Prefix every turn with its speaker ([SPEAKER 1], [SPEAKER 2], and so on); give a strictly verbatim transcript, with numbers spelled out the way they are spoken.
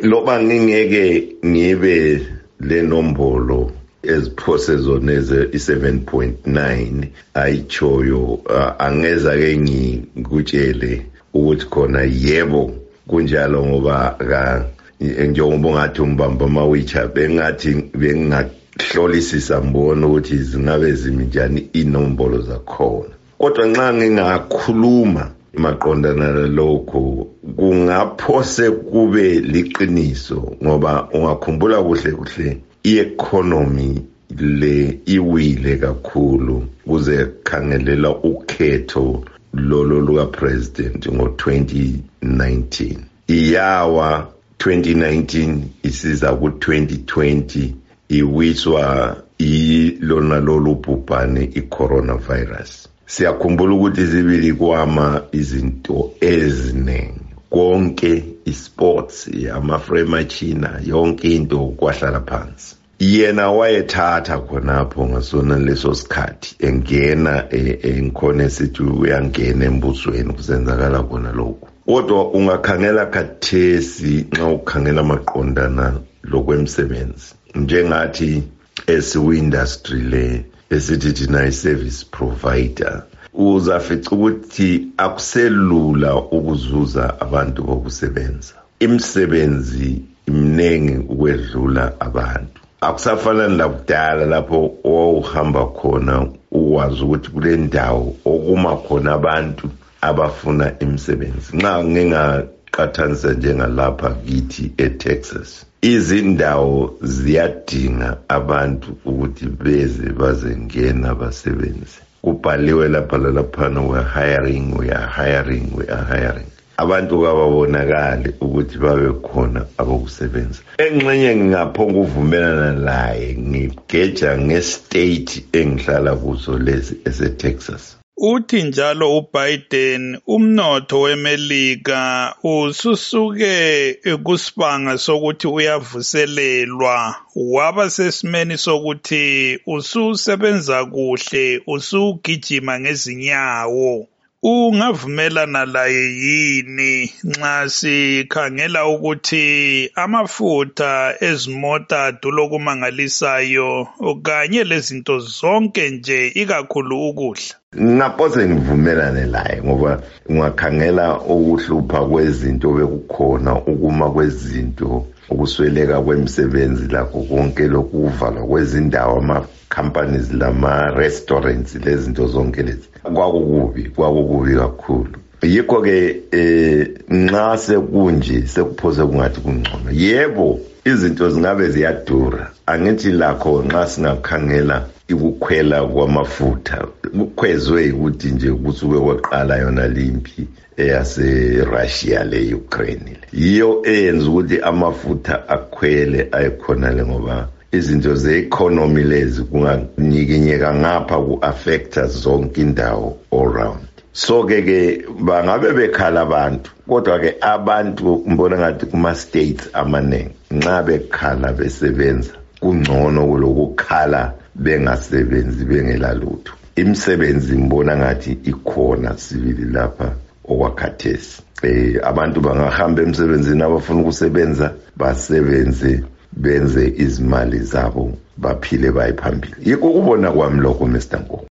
[SPEAKER 1] loba ngingeke ngibe le nombolo eziphose zona eze seven point nine ayichoyo uh, angeza ke ngikutshele ukuthi khona yebo kunjalo ngoba ka njengoba ngathi umbamba mawicha bengathi bengahlolisisa mbona ukuthi zingabe ziminjani inombolo zakhona. Kodwa nxa ngingakhuluma maqondana nalokho kungaphose kube liqiniso ngoba ungakhumbula kuhle kuhle i-economy le iwile kakhulu kuze khangelela ukhetho lolo luka president ngo twenty nineteen. Iyawa twenty nineteen isiza ku twenty twenty iwiswa ilona lolu bhubhane i-coronavirus. Siyakhumbula ukuthi zibili kwama izinto eziningi konke isports ama-frame machina yonke into kwahlala phansi. Yena wayethatha khonapho ngasona leso sikhathi engena enkhona sithi uyangena embusweni kusenzakala khona lokho. Kodwa ungakhangela khathesi nxa ukhangela maqondana lokwemsebenzi njengathi esiwi-industry le esithi thina i-service provider uzafica ukuthi akuselula ukuzuza abantu bokusebenza. Imisebenzi imningi ukwedlula abantu. Akusafana lakudala lapho owahamba khona uwazi ukuthi kule ndawo okuma khona abantu abafuna imisebenzi. Nxa ngingaqathanisa njengalapha kithi eTexas, izindawo ziyadinga abantu ukuthi beze bazengena basebenze. Kubhaliwe lapha laphana we are hiring, we are hiring, we are hiring. Abantu kababonakali ukuthi babe khona abokusebenza. Engxenye ngingaphonga uvumelana laye ngigeja ngestate engihlala kuso lesi eseTexas.
[SPEAKER 2] Uthi njalo uBiden umnotho weMelika ususuke kusibanga sokuthi uyavuselelwa waba sesimeni sokuthi ususebenza kuhle usugijima ngezinyawo. Ungavumelana laye yini nxa sikhangela ukuthi amafutha ezimota dulokumangalisayo kanye lezinto zonke nje ikakhulu ukudla?
[SPEAKER 1] Ngaphoze ngivumelane laye ngoba ungakhangela ukuhlupha kwezinto bekukhona ukuma kwezinto ukusweleka kwemisebenzi lakho konke lokuvalwa kwezindawo ama companies lama restaurants lezinto zonke lezi kwakukubi kwakukubi kakhulu. Yikho ke eh nxa sekunje sekuphoze kungathi kungcono. Yebo izinto zingabe ziyadura angithi lakho nxa singakhangela ikukhwela kwamafutha kukhwezwe ukuthi nje kusuke kwaqala yona limpi eyase Russia le Ukraine yiyo eyenza ukuthi amafutha akhwele ayikhona le ngoba izinto ze-economy lezi kunganyikinyeka ngapha ku-affecta zonke indawo all round. So ke ke bangabe bekhala abantu kodwa ke abantu mbona ngathi kuma-states amaningi nxa bekhala besebenza kungcono kulokukhala bengasebenzi bengela lutho. Imisebenzi mbona ngathi ikhona sibili lapha okwakhathesi. Eh abantu bangahamba emsebenzini abafuna ukusebenza basebenze benze izimali zabo baphile bayiphambili. Yikho ukubona kwami lokho Mister Ngo.